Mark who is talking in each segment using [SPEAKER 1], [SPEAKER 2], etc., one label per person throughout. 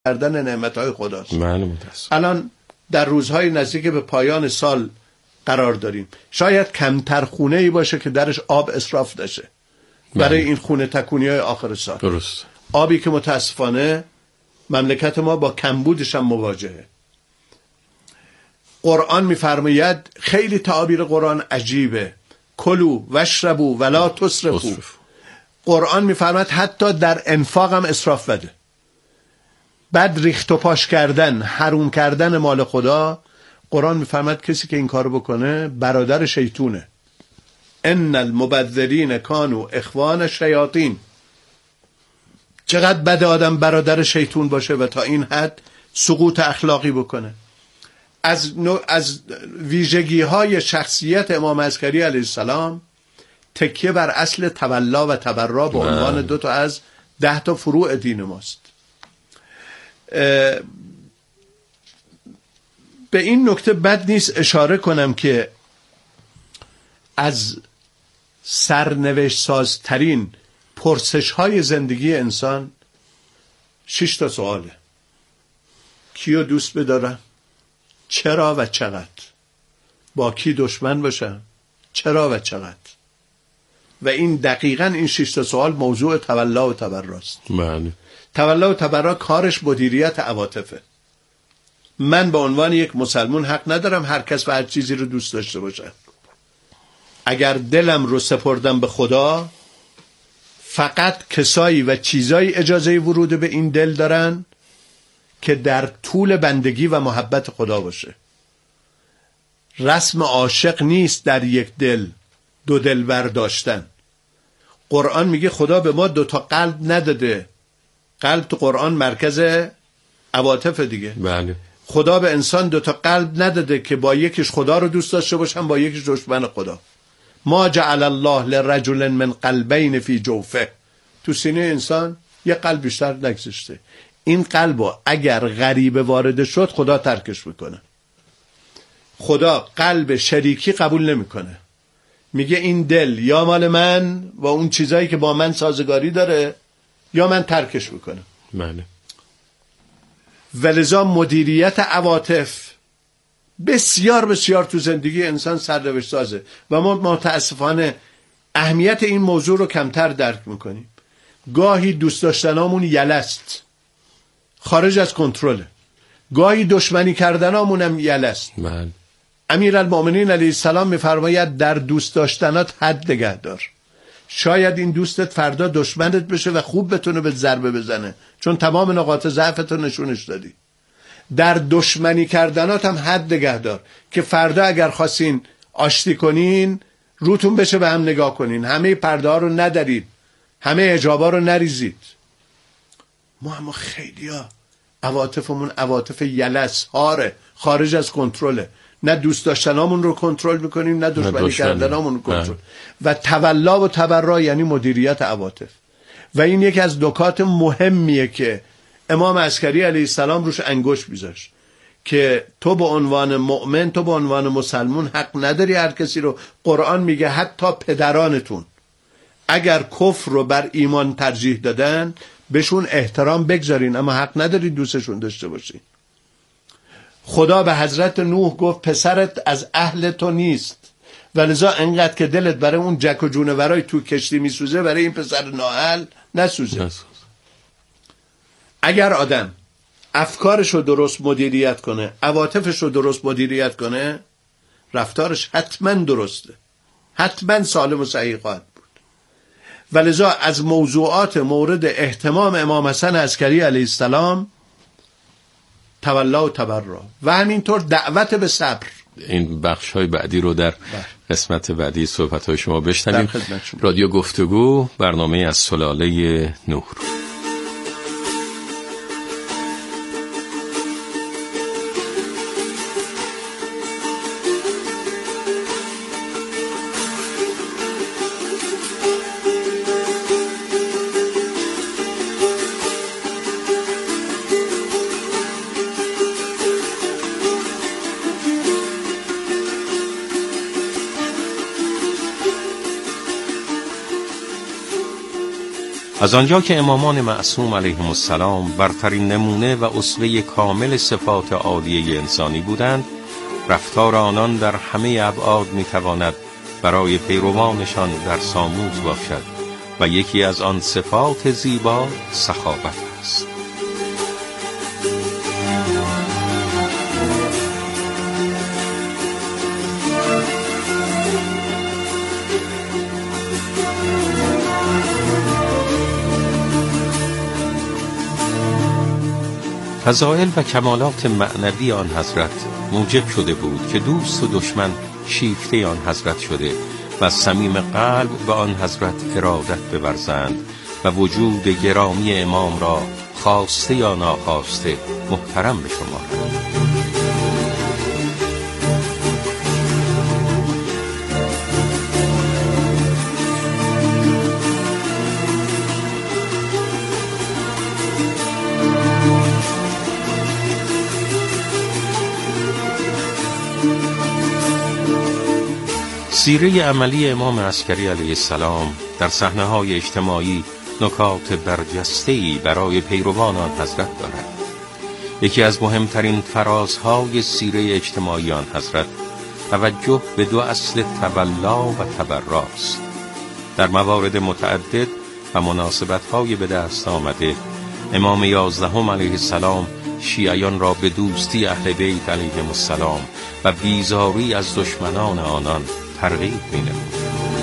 [SPEAKER 1] کردن نعمت‌های خداست.
[SPEAKER 2] بله متاسفم.
[SPEAKER 1] الان در روزهای نزدیک به پایان سال قرار داریم، شاید کمتر خونه‌ای باشه که درش آب اسراف نشه برای این خونه تکونی‌های آخر سال.
[SPEAKER 2] درست.
[SPEAKER 1] آبی که متاسفانه مملکت ما با کمبودش هم مواجهه. قرآن می‌فرماید، خیلی تعابیر قرآن عجیبه، کلوا واشربوا ولا تسرفوا. قرآن می‌فرماید حتی در انفاق هم اسراف بده. بعد ریخت و پاش کردن، حروم کردن مال خدا، قرآن می‌فرماید کسی که این کارو بکنه برادر شیطونه. ان المبذرین کانوا اخوان الشیاطین. چقدر بد آدم برادر شیطون باشه و تا این حد سقوط اخلاقی بکنه. از ویژگی‌های شخصیت امام عسکری علیه السلام تکیه بر اصل تولا و تبرا به عنوان 2 تا از 10 تا فروع دین ماست. به این نکته بد نیست اشاره کنم که از سرنوشت سازترین پرسش های زندگی انسان 6 تا سواله. کیو دوست بدارم؟ چرا و چقدر؟ با کی دشمن باشم؟ چرا و چقدر؟ و این دقیقاً این 6 تا سوال موضوع تولا و تبراست.
[SPEAKER 2] بله.
[SPEAKER 1] تولا و تبرا کارش مدیریت عواطفه. من به عنوان یک مسلمان حق ندارم هر کس و هر چیزی رو دوست داشته باشم. اگر دلم رو سپردم به خدا، فقط کسایی و چیزایی اجازه ورود به این دل دارن که در طول بندگی و محبت خدا باشه. رسم عاشق نیست در یک دل 2 دل برداشتن. قرآن میگه خدا به ما 2 تا قلب نداده. قلب تو قرآن مرکز عواطف دیگه.
[SPEAKER 2] بله.
[SPEAKER 1] خدا به انسان 2 تا قلب نداده که با یکیش خدا رو دوست داشته باشن، با یکیش دشمن خدا. ما جعل الله لرجل من قلبین فی جوفه. تو سینه انسان یه قلب بیشتر نگذاشته. این قلبو اگر غریبه وارد شد خدا ترکش میکنه. خدا قلب شریکی قبول نمیکنه. میگه این دل یا مال من و اون چیزایی که با من سازگاری داره یا من ترکش میکنم.
[SPEAKER 2] بله.
[SPEAKER 1] ولذا مدیریت عواطف بسیار بسیار تو زندگی انسان سرنوشت سازه و ما متاسفانه اهمیت این موضوع رو کمتر درک میکنیم. گاهی دوست داشتنامون یلست، خارج از کنترله. گاهی دشمنی کردنامون هم یلست.
[SPEAKER 2] بله.
[SPEAKER 1] امیرالمومنین علیه السلام میفرماید در دوست داشتنات حد نگه دار. شاید این دوستت فردا دشمنت بشه و خوب بتونه به ضربه بزنه، چون تمام نقاط ضعفتو نشونش دادی. در دشمنی کردنات هم حد نگه دار که فردا اگر خواستین آشتی کنین روتون بشه به هم نگاه کنین، همه پرده ها رو ندارید، همه حجابا رو نریزید. ما اما خیلیا عواطفمون عواطف یلس هاره، خارج از کنترله. نه دوست داشتنامون رو کنترل میکنیم، نه دشمنی کردنامون رو کنترل. و تولا و تبرا یعنی مدیریت عواطف. و این یکی از نکات مهمیه که امام عسکری علیه السلام روش انگشت میذاشت که تو به عنوان مؤمن، تو به عنوان مسلمان حق نداری هر کسی رو. قرآن میگه حتی پدرانتون اگر کفر رو بر ایمان ترجیح دادن بهشون احترام بگذارین، اما حق نداری دوستشون داشته باشین. خدا به حضرت نوح گفت پسرت از اهل تو نیست، ولذا انقدر که دلت برای اون جک و جونورای تو کشتی میسوزه برای این پسر نااهل نسوزه. اگر آدم افکارش رو درست مدیریت کنه، عواطفش رو درست مدیریت کنه، رفتارش حتما درسته، حتما سالم و صحیح خواهد بود. ولذا از موضوعات مورد اهتمام امام حسن عسکری علیه السلام تولا و تبرا و همینطور دعوت به صبر.
[SPEAKER 2] این بخش های بعدی رو در قسمت بعدی صحبت های شما بشنویم. رادیو گفتگو، برنامه از سلاله نور. از آنجا که امامان معصوم علیهم السلام برترین نمونه و اسوه کامل صفات عالیه انسانی بودند، رفتار آنان در همه ابعاد میتواند برای پیروانشان در ساموز باشد و یکی از آن صفات زیبا سخاوت است. فضائل و کمالات معنوی آن حضرت موجب شده بود که دوست و دشمن شیفته آن حضرت شده و صمیم قلب به آن حضرت ارادت بورزند و وجود گرامی امام را خواسته یا ناخواسته محترم بشمارند. سیره عملی امام عسکری علیه السلام در صحنه‌های اجتماعی نکات برجسته‌ای برای پیروان آن حضرت دارد. یکی از مهمترین فرازهای سیره اجتماعی آن حضرت توجه به دو اصل تولا و تبراست. در موارد متعدد و مناسبت‌های به دست آمده امام 11 علیه السلام شیعیان را به دوستی اهل بیت علیهم السلام و بیزاری از دشمنان آنان ترغیب می‌نمود.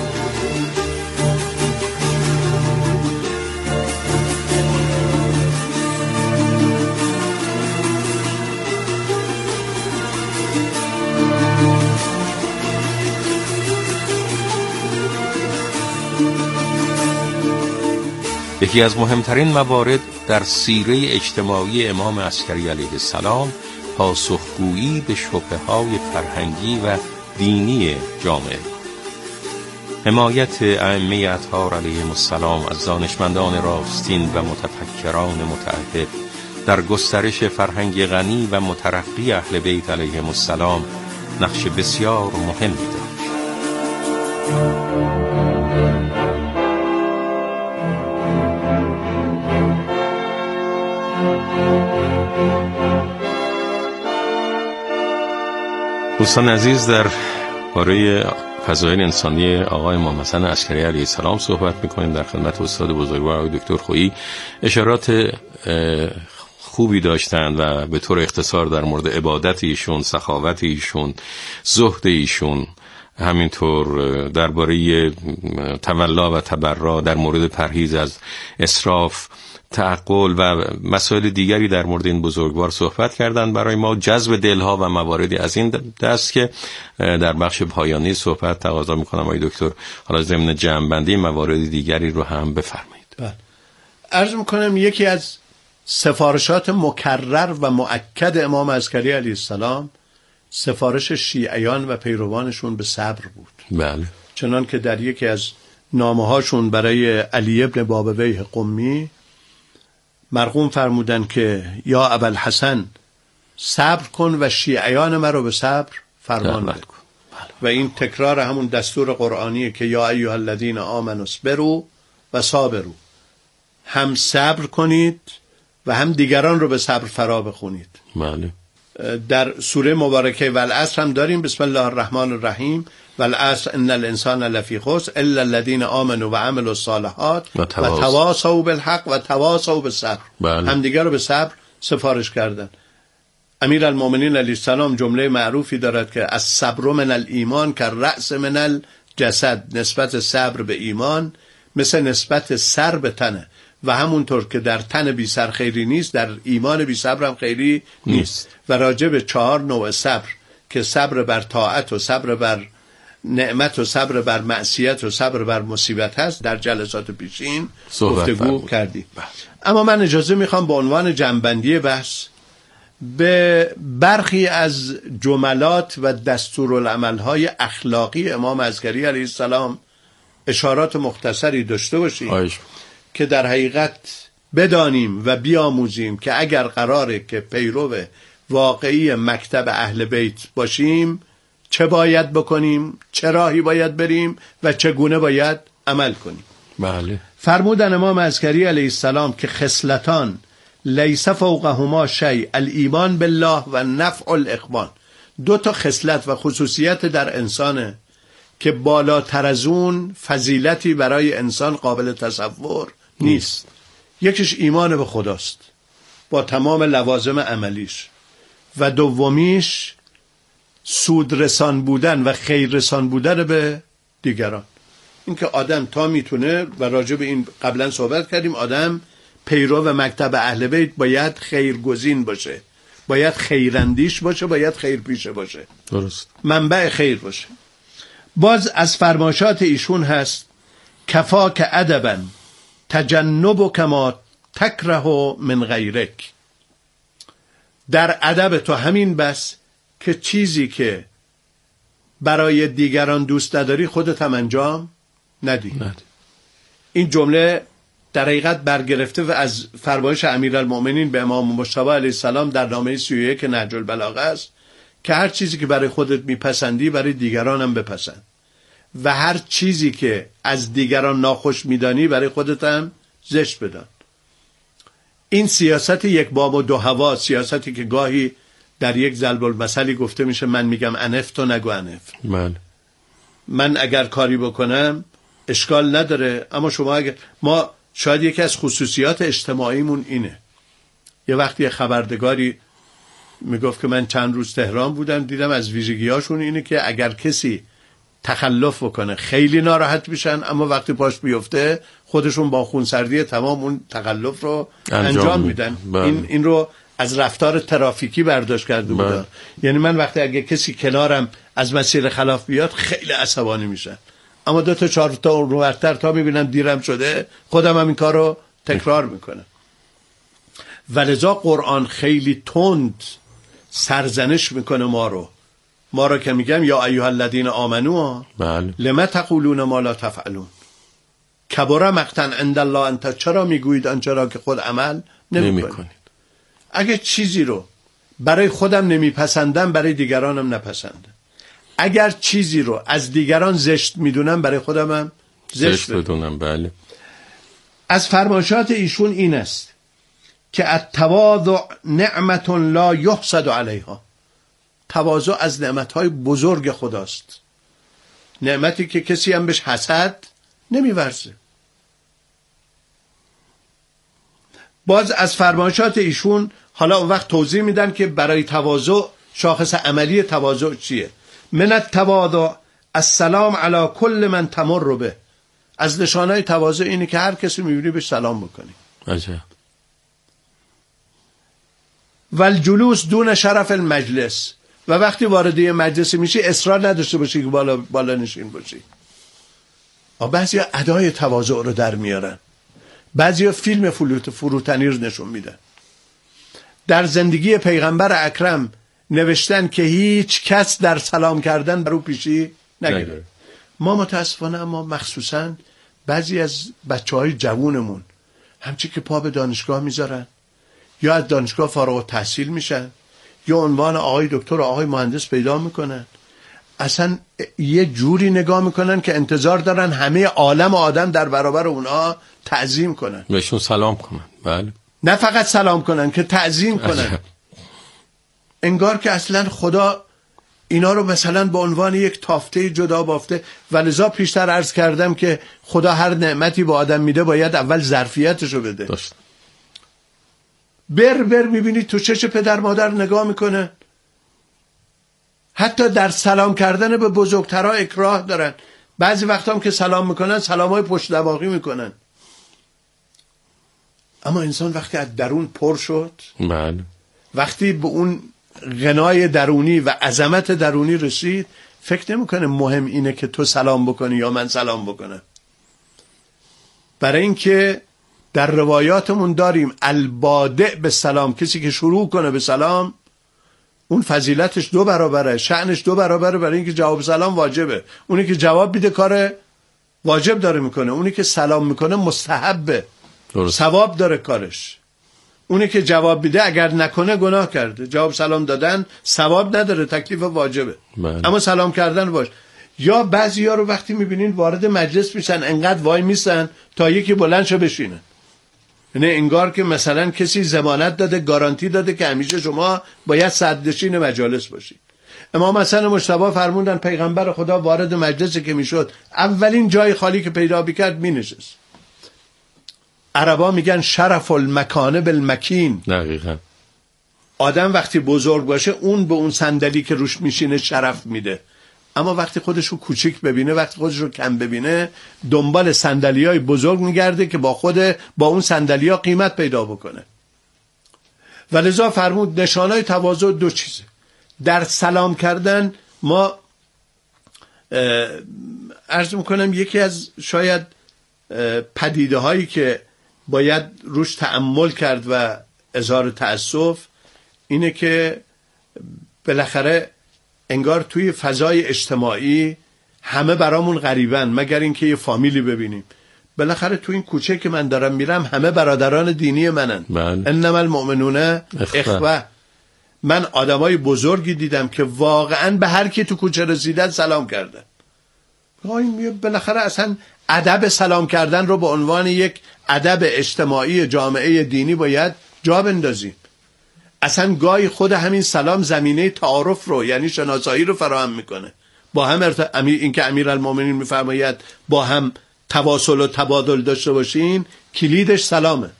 [SPEAKER 2] یکی از مهمترین موارد در سیره اجتماعی امام عسکری علیه السلام پاسخگویی به شبهه‌های فرهنگی و دینی جامعه، حمایت ائمه اطهار علیهم السلام از دانشمندان راستین و متفکران متعهد در گسترش فرهنگ غنی و مترقی اهل بیت علیهم السلام نقش بسیار مهمی داشت. دوستان عزیز، در باره فضایل انسانی آقای امام حسن عسکری علیه السلام صحبت میکنیم. در خدمت استاد بزرگوار آقای دکتر خویی اشارات خوبی داشتند و به طور اختصار در مورد عبادت ایشون، سخاوت ایشون، زهد ایشون، همینطور درباره تولا و تبرا، در مورد پرهیز از اسراف، تعقل و مسائل دیگری در مورد این بزرگوار صحبت کردند. برای ما جذب دلها و مواردی از این دست که در بخش پایانی صحبت تقاضا میکنم آقای دکتر حالا ضمن جمع‌بندی موارد دیگری رو هم بفرمایید.
[SPEAKER 1] بله. عرض میکنم یکی از سفارشات مکرر و مؤکد امام عسکری علیه السلام سفارش شیعیان و پیروانشون به صبر بود.
[SPEAKER 2] بله.
[SPEAKER 1] چنان که در یکی از نامه‌هاشون برای علی ابن بابویه قمی مرقوم فرمودن که یا ابوالحسن صبر کن و شیعیان مرا به صبر فرمان بده. و این تکرار همون دستور قرآنیه که یا ایها الذین آمنوا اصبروا و صابروا، هم صبر کنید و هم دیگران رو به صبر فرا بخونید.
[SPEAKER 2] بله.
[SPEAKER 1] در سوره مبارکه والعصر هم داریم بسم الله الرحمن الرحیم والعصر ان الانسان لفی خسر الا الذین آمنوا و عملوا الصالحات و تواصوا بالحق و تواصوا بالصبر. هم دیگر رو به صبر سفارش کردن. امیرالمومنین علیه السلام جمله معروفی دارد که الصبر من الایمان که رأس من الجسد، نسبت صبر به ایمان مثل نسبت سر به تنه و همونطور که در تن بی سر خیری نیست در ایمان بی صبر هم خیری نیست. و راجع به 4 نوع صبر که صبر بر طاعت و صبر بر نعمت و صبر بر معصیت و صبر بر مصیبت هست در جلسات پیشین گفتگو کردیم. اما من اجازه میخوام به عنوان جنبندی بحث به برخی از جملات و دستورالعمل‌های اخلاقی امام عسکری علیه السلام اشارات مختصری داشته باشیم که در حقیقت بدانیم و بیاموزیم که اگر قراره که پیرو واقعی مکتب اهل بیت باشیم چه باید بکنیم، چه راهی باید بریم و چگونه باید عمل کنیم.
[SPEAKER 2] بله.
[SPEAKER 1] فرمودن امام عسکری علیه السلام که خصلتان لیس فوقهما شیء، الایمان بالله و نفع الاخوان. 2 تا خصلت و خصوصیت در انسانه که بالاتر از اون فضیلتی برای انسان قابل تصور نیست. یکیش ایمان به خداست با تمام لوازم عملیش، و دومیش سودرسان بودن و خیررسان بودن به دیگران. اینکه آدم تا میتونه، و راجع به این قبلا صحبت کردیم، آدم پیرو و مکتب اهل بیت باید خیرگزین باشه، باید خیراندیش باشه، باید خیرپیشه باشه،
[SPEAKER 2] درست،
[SPEAKER 1] منبع خیر باشه. باز از فرمایشات ایشون هست کفا که ادبا تجنب کما تکره من غیرک. در ادب تو همین بس که چیزی که برای دیگران دوست نداری خودت هم انجام ندی. این جمله در حقیقت برگرفته و از فرمایش امیرالمؤمنین به امام مجتبی علیه السلام در نامه 31 نهج البلاغه است که هر چیزی که برای خودت میپسندی برای دیگران هم بپسند، و هر چیزی که از دیگران ناخوش میدانی برای خودت هم زشت بدان. این سیاست یک باب و 2 هوا، سیاستی که گاهی در یک ضرب المثلی گفته میشه من میگم انف تو نگو انف. من اگر کاری بکنم اشکال نداره، اما شما اگر، ما شاید یکی از خصوصیات اجتماعیمون اینه. یه وقتی خبردگاری میگفت که من چند روز تهران بودم، دیدم از ویژگی‌هاشون اینه که اگر کسی تخلف بکنه خیلی ناراحت میشن، اما وقتی پاش بیفته خودشون با خونسردی تمام اون تخلف رو انجام میدن. این رو از رفتار ترافیکی برداشت کرده بودن. یعنی من وقتی اگه کسی کنارم از مسیر خلاف بیاد خیلی عصبانی میشن، اما 2 تا 4 تا روبرتر تا میبینم دیرم شده خودم هم این کار رو تکرار میکنم. ولذا قرآن خیلی تند سرزنش میکنه ما رو که میگم یا ایها الذین آمنو لما تقولون ما لا تفعلون کبر مقتا عند الله انت، چرا میگویید آنچه را که خود عمل نمیکنید. اگه چیزی رو برای خودم نمیپسندم برای دیگرانم نپسندم، اگر چیزی رو از دیگران زشت میدونم برای خودم هم زشت بدونم.
[SPEAKER 2] بله.
[SPEAKER 1] از فرمایشات ایشون این است که التواضع نعمت لا یحسد علیها. تواضع از نعمتهای بزرگ خداست، نعمتی که کسی هم بهش حسد نمیورزه. باز از فرمایشات ایشون حالا اون وقت توضیح میدن که برای تواضع شاخص عملی تواضع چیه. من التواضع السلام علی کل من تمر به. از نشانهای تواضع اینه که هر کسی میبینی بهش سلام بکنی.
[SPEAKER 2] عجب.
[SPEAKER 1] والجلوس دون شرف المجلس. و وقتی وارد یه مجلسی میشی اصرار نداشته باشی که بالا نشین باشی. بعضیا ادای تواضع رو در میارن، بعضیا فیلم فروتنی رو نشون میدن. در زندگی پیغمبر اکرم نوشتن که هیچ کس در سلام کردن برو پیشی نگیره. ما متاسفانه اما مخصوصا بعضی از بچهای جوونمون همچی که پا به دانشگاه میذارن یا از دانشگاه فارغ التحصیل میشن یا عنوان آقای دکتر و آقای مهندس پیدا میکنن، اصلا یه جوری نگاه میکنن که انتظار دارن همه عالم آدم در برابر اونها تعظیم کنن،
[SPEAKER 2] بهشون سلام کنن. بله.
[SPEAKER 1] نه فقط سلام کنن که تعظیم کنن. انگار که اصلا خدا اینا رو مثلا به عنوان یک تافته جدا بافته. ولذا پیشتر عرض کردم که خدا هر نعمتی به آدم میده باید اول ظرفیتش رو بده.
[SPEAKER 2] داشت.
[SPEAKER 1] بر میبینی تو چش پدر مادر نگاه میکنه، حتی در سلام کردن به بزرگترها اکراه دارن. بعضی وقتا هم که سلام میکنن سلامای پشت دماغی میکنن. اما انسان وقتی از درون پر شد،
[SPEAKER 2] بله،
[SPEAKER 1] وقتی به اون غنای درونی و عظمت درونی رسید، فکر نمیکنه مهم اینه که تو سلام بکنی یا من سلام بکنم. برای اینکه در روایاتمون داریم البادع به سلام، کسی که شروع کنه به سلام اون فضیلتش 2 برابره، شأنش 2 برابره، برای اینکه جواب سلام واجبه. اونی که جواب میده کار واجب داره میکنه، اونی که سلام میکنه مستحبه، ثواب داره کارش. اونی که جواب میده اگر نکنه گناه کرده. جواب سلام دادن ثواب نداره، تکلیف واجبه.
[SPEAKER 2] بله.
[SPEAKER 1] اما سلام کردن باش. یا بعضیا رو وقتی میبینین وارد مجلس میشن انقدر وای میسن تا یکی بلند شه بشینه، یعنی انگار که مثلا کسی ضمانت داده، گارانتی داده که همیشه شما باید صدرنشین مجالس باشید. امام حسن مجتبی فرمودن پیغمبر خدا وارد مجلسی که میشد اولین جای خالی که پیدا میکرد مینشست. عربا میگن شرف المکان بالمکین.
[SPEAKER 2] دقیقاً.
[SPEAKER 1] آدم وقتی بزرگ باشه اون به اون صندلی که روش میشینه شرف میده، اما وقتی خودش رو کوچیک ببینه، وقتی خودش رو کم ببینه، دنبال صندلیای بزرگ میگرده که با اون صندلیا قیمت پیدا بکنه. ولذا فرمود نشانهای تواضع دو چیزه. در سلام کردن ما عرض میکنم یکی از شاید پدیده هایی که باید روش تأمل کرد و اظهار تأسف اینه که بالاخره انگار توی فضای اجتماعی همه برامون غریبن مگر اینکه یه فامیلی ببینیم. بالاخره تو این کوچه که من دارم میرم همه برادران دینی منن. انما المؤمنون اخوه. من آدمای بزرگی دیدم که واقعا به هر کی تو کوچه رسیدن سلام کردن. بالاخره اصلا ادب سلام کردن رو به عنوان یک ادب اجتماعی جامعه دینی باید جا بندازیم. اصلا گاهی خود همین سلام زمینه تعارف رو یعنی شناسایی رو فراهم میکنه. با هم این که امیرالمومنین میفرماید با هم تواصل و تبادل داشته باشین، کلیدش سلامه.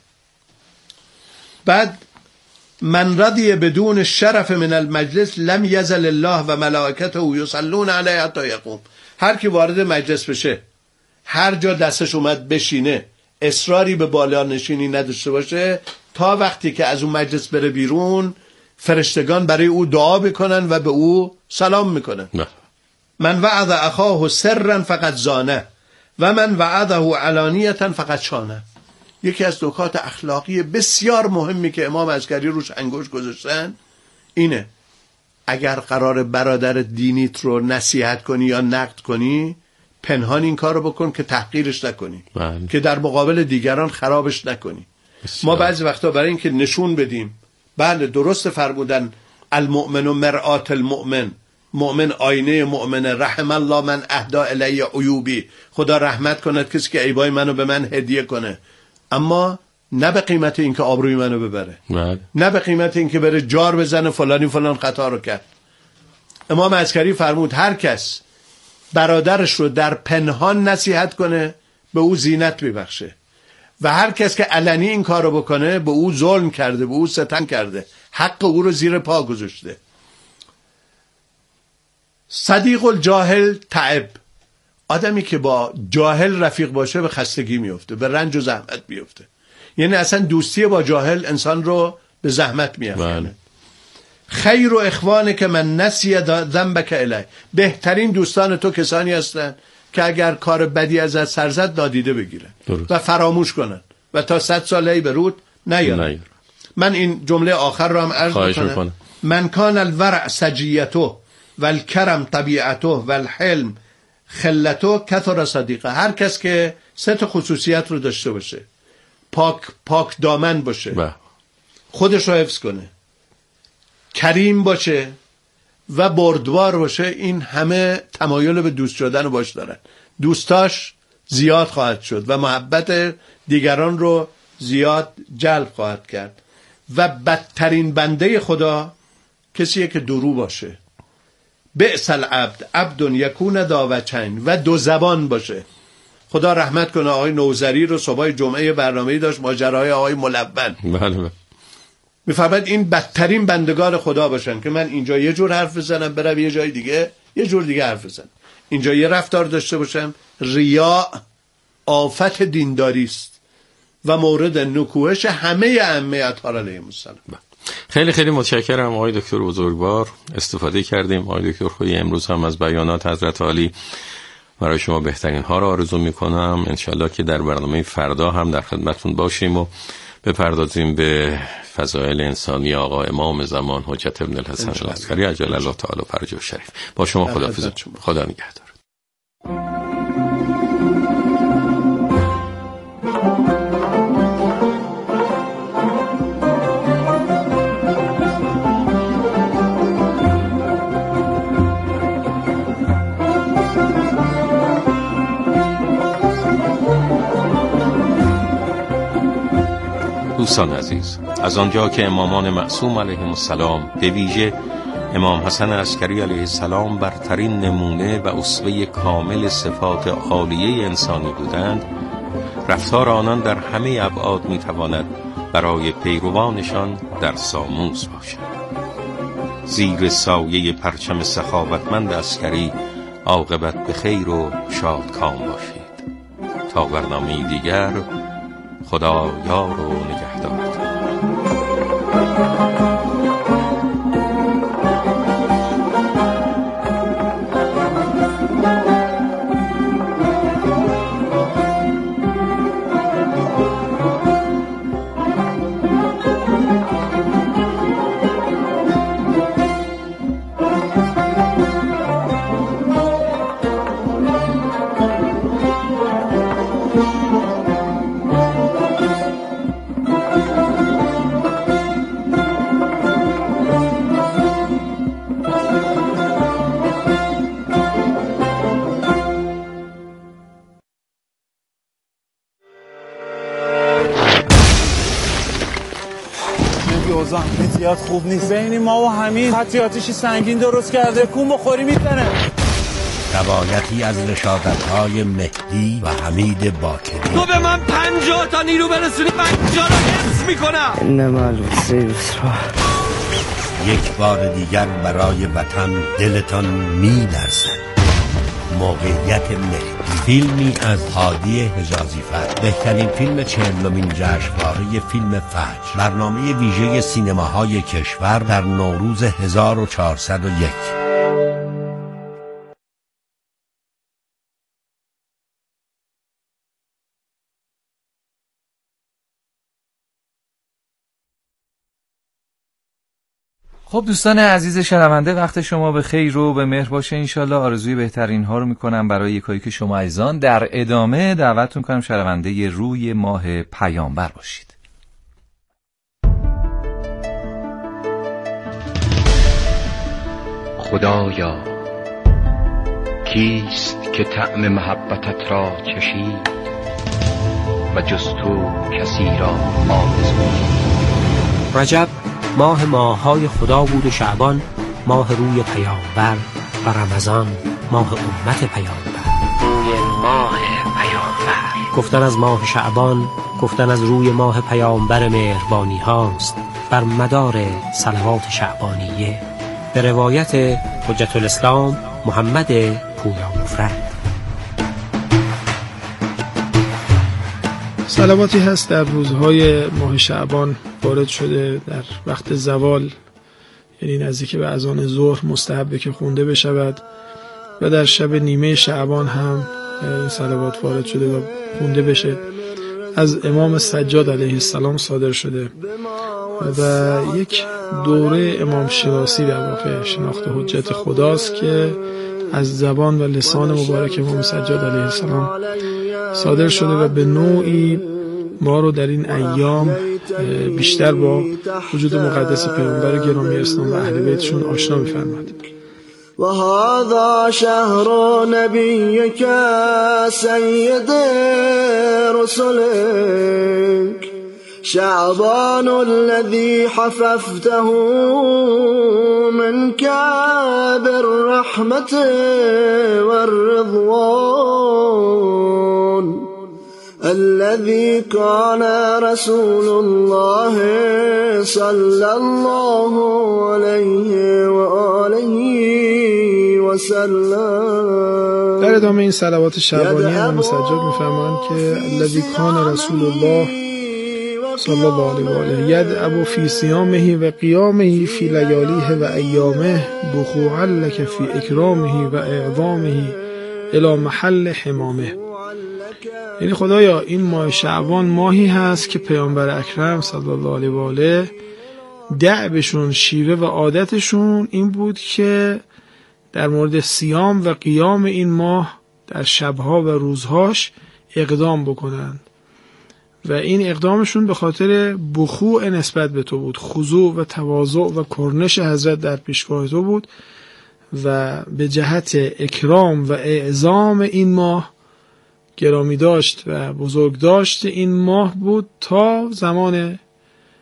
[SPEAKER 1] بعد من رضی بدون شرف من المجلس لم یزل الله و ملائکته یصلون علیه حتی یقوم. هر کی وارد مجلس بشه، هر جا دستش اومد بشینه، اصراری به بالا نشینی نداشته باشه، تا وقتی که از اون مجلس بره بیرون فرشتگان برای او دعا بکنن و به او سلام میکنن. من وعد اخاه سرا فقط زانه و من وعده علانیه فقط شانه. یکی از نکات اخلاقی بسیار مهمی که امام عسکری روش انگشت گذاشتن اینه: اگر قرار برادر دینیت رو نصیحت کنی یا نقد کنی، پنهان این کار رو بکن که تحقیرش نکنی، که در مقابل دیگران خرابش نکنی. ما بعضی وقتا برای اینکه نشون بدیم بله درست فرمودن المؤمن و مرآت المؤمن، مؤمن آینه مؤمنه، رحم الله من اهدا الی عیوبی، خدا رحمت کند کسی که عیبای منو به من هدیه کنه، اما نه به قیمت اینکه آبروی منو ببره، نه به قیمت اینکه بره جار بزنه فلانی فلان خطا رو کرد. امام عسکری فرمود هر کس برادرش رو در پنهان نصیحت کنه به او زینت میبخشه و هر کس که علنی این کار رو بکنه به او ظلم کرده، به او ستم کرده، حق او رو زیر پا گذاشته. صدیق الجاهل تعب. آدمی که با جاهل رفیق باشه به خستگی میفته، به رنج و زحمت میفته. یعنی اصلا دوستی با جاهل انسان رو به زحمت میافکنه. خیر و اخوانه که من نسی ذنبک الی. بهترین دوستان تو کسانی هستن که اگر کار بدی ازت سر زد نادیده بگیرن و فراموش کنن و تا 100 ساله به رود نیارن. من این جمله آخر رو هم عرض میکنم: من کان الورع سجیته والکرم طبیعته والحلم خلته کثر صدیقه. هر کس که 3 خصوصیت رو داشته باشه، پاک دامن باشه، خودش رو حفظ کنه، کریم باشه و بردبار باشه، این همه تمایل به دوست شدن رو باش دارن. دوستاش زیاد خواهد شد و محبت دیگران رو زیاد جلب خواهد کرد. و بدترین بنده خدا کسیه که درو باشه. بئس العبد عبد یکون ذا وجهین، و 2 زبان باشه. خدا رحمت کنه آقای نوذری رو صبح جمعه برنامه‌ای داشت، ماجرای آقای ملون. بله. میفرماید این بدترین بندگان خدا باشن که من اینجا یه جور حرف بزنم، برم یه جای دیگه یه جور دیگه حرف بزنم، اینجا یه رفتار داشته باشم. ریا آفت دینداری است و مورد نکوهش همه ائمه اطهار علیهم السلام.
[SPEAKER 2] خیلی خیلی متشکرم آقای دکتر بزرگوار، استفاده کردیم. آقای دکتر خویی امروز هم از بیانات حضرت عالی برای شما بهترین ها را آرزو میکنم. انشالله که در برنامه فردا هم در خدمتتون باشیم و بپردازیم به فضایل انسانی آقا امام زمان حجت ابن الحسن العسکری عجل الله تعالی فرجه شریف. با شما خداحافظ. خدا نگهدار. دوستان عزیز، از آنجا که امامان معصوم علیهم السلام، به ویژه امام حسن عسکری علیه السلام، برترین نمونه و اسوه کامل صفات عالیه انسانی بودند، رفتار آنان در همه ابعاد میتواند برای پیروانشان در آموز باشد. زیر سایه پرچم سخاوتمند عسکری عاقبت به خیر و شادکام باشید. تا برنامه دیگر، خدا یار و نگهدارتان.
[SPEAKER 3] زیاد خوب نیست. بین ما و همین خطی آتیشی سنگین درست کرده، کون بخوری میزنه.
[SPEAKER 4] روایتی از رشادت‌های مهدی و حمید باکری.
[SPEAKER 5] تو به من 50 تا نیرو برسونی، من اینجا رو حفظ میکنم.
[SPEAKER 4] انما العسر یسرا. یک بار دیگر برای وطن دلتان می‌لرزد. موقعیت مهدی، فیلمی از هادی حجازی فر، بهترین فیلم 40مین جشنواره فیلم فجر، برنامه ویژه سینماهای کشور در نوروز 1401.
[SPEAKER 6] خب دوستان عزیز شنونده، وقت شما به خیر و به مهر باشه انشالله. آرزوی بهترین ها رو میکنم برای یکایی که شما عزیزان. در ادامه دعوتتون کنم شنونده روی ماه پیامبر باشید.
[SPEAKER 7] خدایا کیست که طعم محبتت را چشید و جز تو کسی را آرزویی.
[SPEAKER 8] رجب ماه ماه‌های خدا بود و شعبان ماه روی پیامبر و رمضان ماه امت پیامبر. روی ماه پیامبر. گفتن از ماه شعبان گفتن از روی ماه پیامبر مهربانی هاست بر مدار صلوات شعبانیه، به روایت حجت الاسلام محمد پویا مفرد.
[SPEAKER 9] صلواتی هست در روزهای ماه شعبان وارد شده در وقت زوال، یعنی نزدیک به اذان ظهر مستحبه که خونده بشود، و در شب نیمه شعبان هم این صلوات وارد شده و خونده بشه. از امام سجاد علیه السلام صادر شده و یک دوره امام شناسی در واقع شناخت حجت خداست که از زبان و لسان مبارک امام سجاد علیه السلام صادر شده و به نوعی ما رو در این ایام بیشتر با وجود مقدس پیامبر گرامی اسلام و اهل بیتشون آشنا می‌فرماید.
[SPEAKER 10] و هذا شهر نبیک سید رسلک شعبان الذي حففته منك بالرحمة والرضوان الذي كان رسول الله صلى الله عليه وآله وسلم.
[SPEAKER 9] در ادامه این صلوات شعبانی امام سجاد می‌فرمایند که الذي كان رسول الله صلی الله علیه و آله یدعو فی صیامه و قیامه فی لیالیه و ایامه بخوعا لک فی اکرامه و اعظامه الی محل حمامه. یعنی خدایا این ماه شعبان ماهی هست که پیامبر اکرم صلی الله علیه و آله دعوشون، شیوه و عادتشون این بود که در مورد صیام و قیام این ماه در شبها و روزهاش اقدام بکنند و این اقدامشون به خاطر بخوع نسبت به تو بود، خضوع و تواضع و کرنش حضرت در پیشگاه تو بود و به جهت اکرام و اعظام این ماه، گرامی داشت و بزرگ داشت این ماه بود تا زمان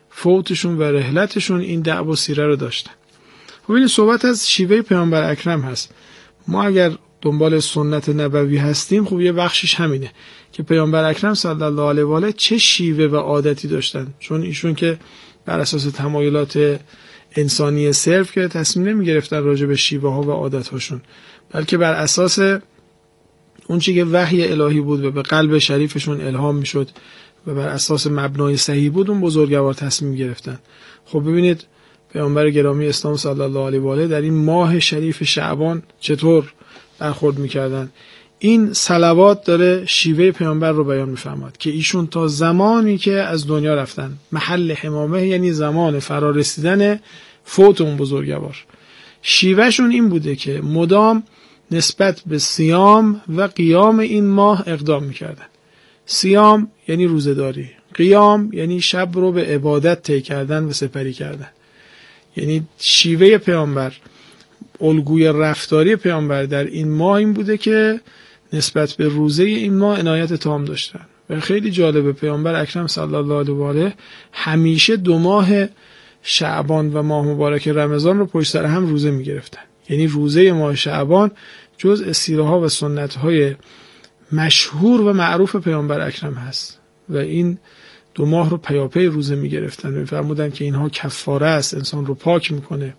[SPEAKER 9] فوتشون و رحلتشون این دعوا سیره رو داشتن. خب این صحبت از شیوه پیامبر اکرم هست. ما اگر دنبال سنت نبوی هستیم، خب یه بخشش همینه که پیامبر اکرم صلی الله علیه و آله چه شیوه و عادتی داشتن، چون ایشون که بر اساس تمایلات انسانی صرف که تصمیم نمی گرفتن راجع به شیوه ها و عادت هاشون، بلکه بر اساس اون چیزی که وحی الهی بود و به قلب شریفشون الهام میشد و بر اساس مبنای صحیح بود، اون بزرگوار تصمیم گرفتن. خب ببینید پیامبر گرامی اسلام صلی الله علیه و آله در این ماه شریف شعبان چطور برخورد میکردن. این صلوات داره شیوه پیامبر رو بیان میفرماد که ایشون تا زمانی که از دنیا رفتن، محل حمامه یعنی زمان فرارسیدن فوت اون بزرگوار، شیوهشون این بوده که مدام نسبت به صیام و قیام این ماه اقدام میکردن. صیام یعنی روزه‌داری، قیام یعنی شب رو به عبادت طی کردن و سپری کردن. یعنی شیوه پیامبر، الگوی رفتاری پیامبر در این ماه این بوده که نسبت به روزه این ماه عنایت تام داشتن. و خیلی جالبه پیامبر اکرم صلی الله علیه و آله همیشه 2 ماه شعبان و ماه مبارک رمضان رو پشت سر هم روزه میگرفتن. یعنی روزه ماه شعبان جزء سیره ها و سنت های مشهور و معروف پیامبر اکرم هست و این 2 ماه رو پیاپی روزه میگرفتن و میفرمودن که اینها کفاره است، انسان رو پاک میکنه.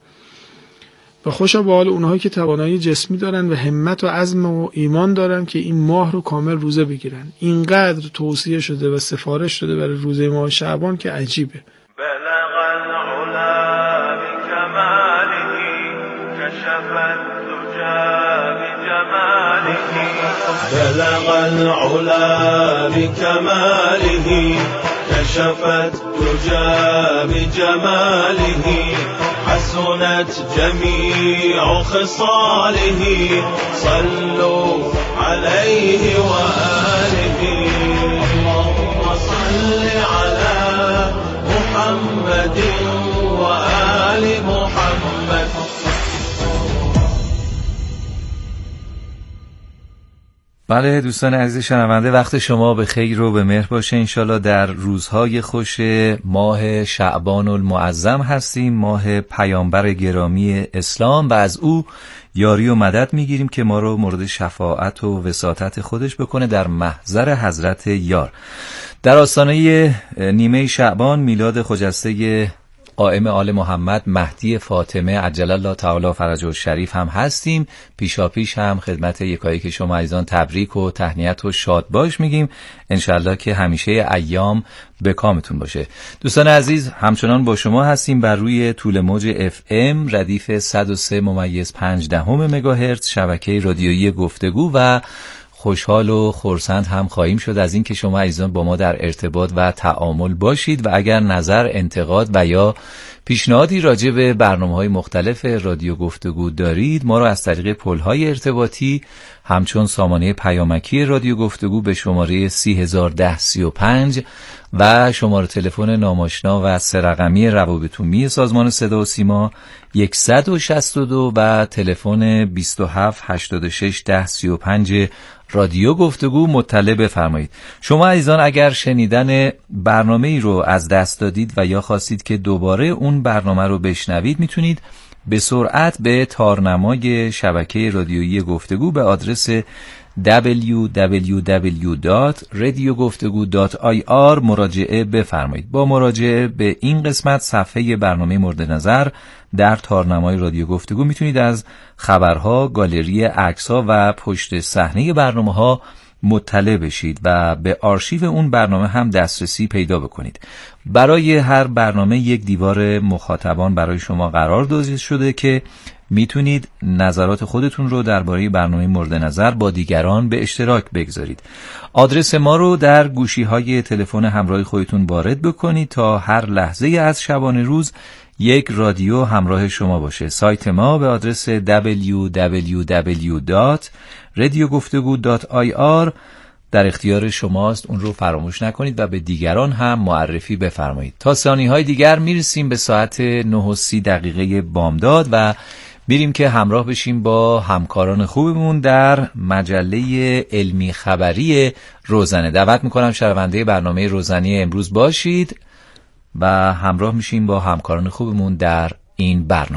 [SPEAKER 9] و خوشا به حال اونهایی که توانایی جسمی دارن و همت و عزم و ایمان دارن که این ماه رو کامل روزه بگیرن. اینقدر توصیه شده و سفارش شده برای روزه ماه شعبان که عجیبه.
[SPEAKER 11] بلغ العلا بکماله کشف الدجا بجماله بلغ العلا بکماله کشف الدجا بجماله حسنت جميع خصاله صلوا عليه وآله اللهم صل على محمد وآل محمد.
[SPEAKER 6] بله دوستان عزیز شنونده، وقت شما به خیر و به مهر باشه. انشالله در روزهای خوش ماه شعبان المعظم هستیم، ماه پیامبر گرامی اسلام، و از او یاری و مدد میگیریم که ما رو مورد شفاعت و وساطت خودش بکنه در محضر حضرت یار. در آستانه نیمه شعبان میلاد خجسته قائم آل محمد مهدی فاطمه عجل الله تعالی فرجه الشریف هم هستیم. پیشاپیش هم خدمت یکایک شما عزیزان تبریک و تهنیت و شادباش میگیم. انشالله که همیشه ایام به کامتون باشه. دوستان عزیز همچنان با شما هستیم بر روی طول موج FM ردیف 103.5 مگاهرتز شبکه رادیویی گفتگو و خوشحال و خرسند هم خواهیم شد از این که شما عزیزان با ما در ارتباط و تعامل باشید و اگر نظر، انتقاد و یا پیشنهادی راجع به برنامه‌های مختلف رادیو گفتگو دارید، ما را از طریق پل‌های ارتباطی همچون سامانه پیامکی رادیو گفتگو به شماره 301035 و شماره تلفن ناماشنا و 3 رقمی روابط عمومی سازمان صدا و سیما 162 و تلفن 27861035 رادیو گفتگو مطلع بفرمایید. شما عزیزان اگر شنیدن برنامه‌ای رو از دست دادید و یا خواستید که دوباره اون برنامه رو بشنوید، میتونید به سرعت به تارنمای شبکه رادیویی گفتگو به آدرس www.radiogoftagu.ir مراجعه بفرمایید. با مراجعه به این قسمت صفحه برنامه مورد نظر در تارنمای رادیو گفتگو میتونید از خبرها، گالری عکس‌ها و پشت صحنه برنامه‌ها مطلع بشید و به آرشیو اون برنامه هم دسترسی پیدا بکنید. برای هر برنامه یک دیوار مخاطبان برای شما قرار داده شده که میتونید نظرات خودتون رو درباره برنامه مورد نظر با دیگران به اشتراک بگذارید. آدرس ما رو در گوشی‌های تلفن همراه خودتون وارد بکنید تا هر لحظه از شبانه روز یک رادیو همراه شما باشه. سایت ما به آدرس www.radiogoftagu.ir در اختیار شماست، اون رو فراموش نکنید و به دیگران هم معرفی بفرمایید. تا ثانیه‌های دیگر میرسیم به ساعت 9:30 بامداد و میریم که همراه بشیم با همکاران خوبمون در مجله علمی خبری روزنه. دعوت میکنم شنونده برنامه روزنه امروز باشید. و همراه میشیم با همکاران خوبمون در این برنامه.